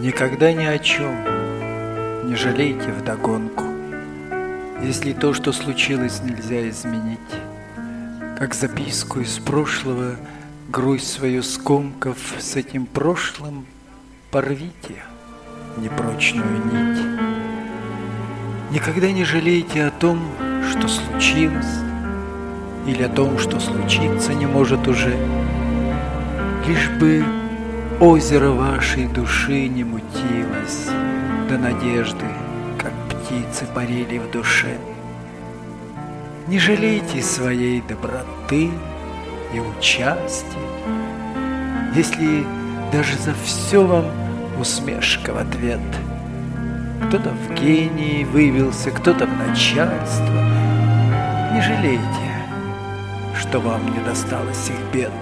Никогда ни о чем не жалейте вдогонку, если то, что случилось, нельзя изменить. Как записку из прошлого, грусть свою скомкав, с этим прошлым порвите непрочную нить. Никогда не жалейте о том, что случилось, или о том, что случиться не может уже. Лишь бы озеро вашей души не мутилось, до надежды, как птицы, парили в душе. Не жалейте своей доброты и участия, если даже за все вам усмешка в ответ. Кто-то в гении вывелся, кто-то в начальство. Не жалейте, что вам не досталось их бед.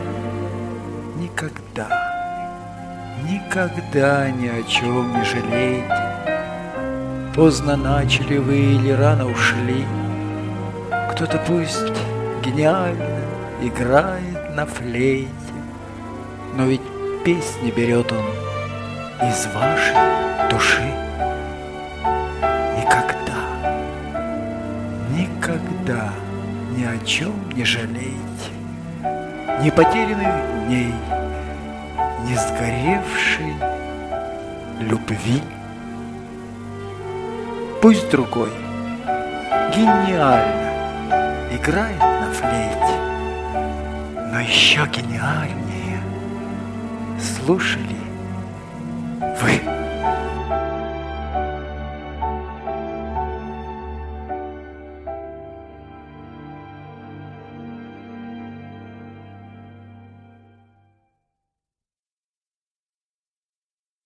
Никогда ни о чем не жалейте. Поздно начали вы или рано ушли. Кто-то пусть гениально играет на флейте, но ведь песни берет он из вашей души. Никогда ни о чем не жалейте, ни потерянных дней, ни сгоревшей любви. Пусть другой гениально играет на флейте, но еще гениальнее слушали вы.